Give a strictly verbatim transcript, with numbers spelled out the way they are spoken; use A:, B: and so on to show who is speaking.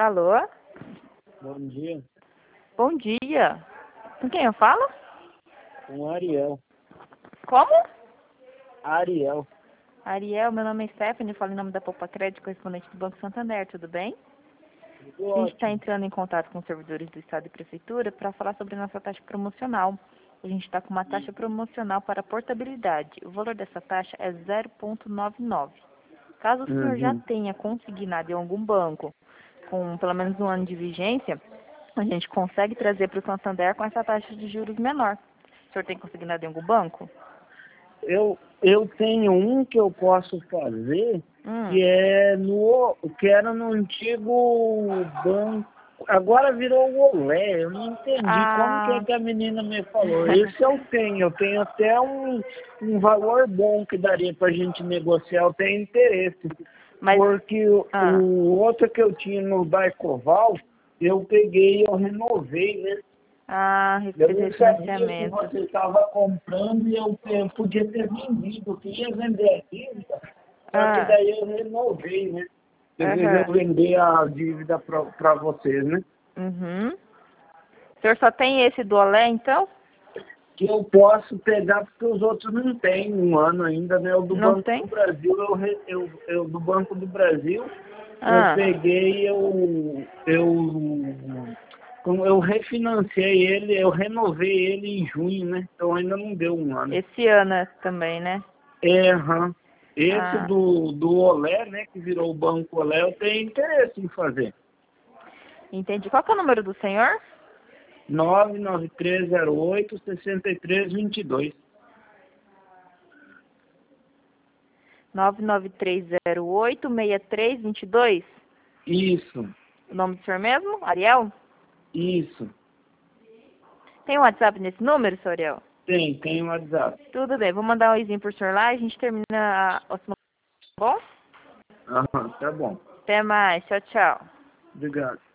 A: Alô?
B: Bom dia.
A: Bom dia. Com quem eu falo?
B: Com Ariel.
A: Como?
B: Ariel.
A: Ariel, meu nome é Stephanie, falo em nome da Poupa Crédito, correspondente do Banco Santander, tudo bem?
B: Tudo
A: A gente está
B: ótimo.
A: entrando em contato com os servidores do Estado e Prefeitura para falar sobre a nossa taxa promocional. A gente está com uma taxa promocional para portabilidade. O valor dessa taxa é zero vírgula noventa e nove. Caso o senhor já
B: Uhum.
A: tenha consignado em algum banco com pelo menos um ano de vigência, a gente consegue trazer para o Santander com essa taxa de juros menor. O senhor tem consignado em algum banco?
B: Eu, eu tenho um que eu posso fazer
A: Hum.
B: que é no que era no antigo banco. Agora virou o Olé. Eu não entendi como que é
A: Ah.
B: que a menina me falou. Esse eu tenho. Eu tenho até um, um valor bom que daria para a gente negociar. Eu tenho interesse.
A: Mas,
B: Porque o,
A: ah,
B: o outro que eu tinha no Daicoval, eu peguei e eu renovei, né?
A: ah,
B: Eu
A: fez
B: não sabia que
A: refinanciamento.
B: você estava comprando e eu, eu podia ter vendido. Eu queria vender a dívida, só que
A: Ah,
B: daí eu renovei, né? Eu
A: aham.
B: resolvi vender a dívida para vocês, né?
A: Uhum. O senhor só tem esse do Olé, então?
B: Que eu posso pegar porque os outros não têm um ano ainda, né? O do
A: Não
B: Banco
A: tem?
B: do Brasil, eu, re- eu, eu do Banco do Brasil, eu
A: Ah,
B: peguei, eu, eu, como eu refinanciei ele, eu renovei ele em junho, né? Então ainda não deu um ano.
A: esse ano também, né?
B: É, aham. Esse
A: Ah,
B: do, do Olé, né, que virou o Banco Olé, eu tenho interesse em fazer.
A: entendi. Qual que é o número do senhor?
B: nove nove três zero oito, seis três dois dois.
A: nove nove três zero oito, seis três dois dois.
B: Isso,
A: O nome do senhor mesmo? Ariel?
B: isso.
A: Tem um WhatsApp nesse número, senhor Ariel?
B: Tem, tem um WhatsApp.
A: Tudo bem, vou mandar um oizinho pro senhor lá e a gente termina a próxima. Bom?
B: Aham, tá bom.
A: Até mais. Tchau, tchau.
B: Obrigado.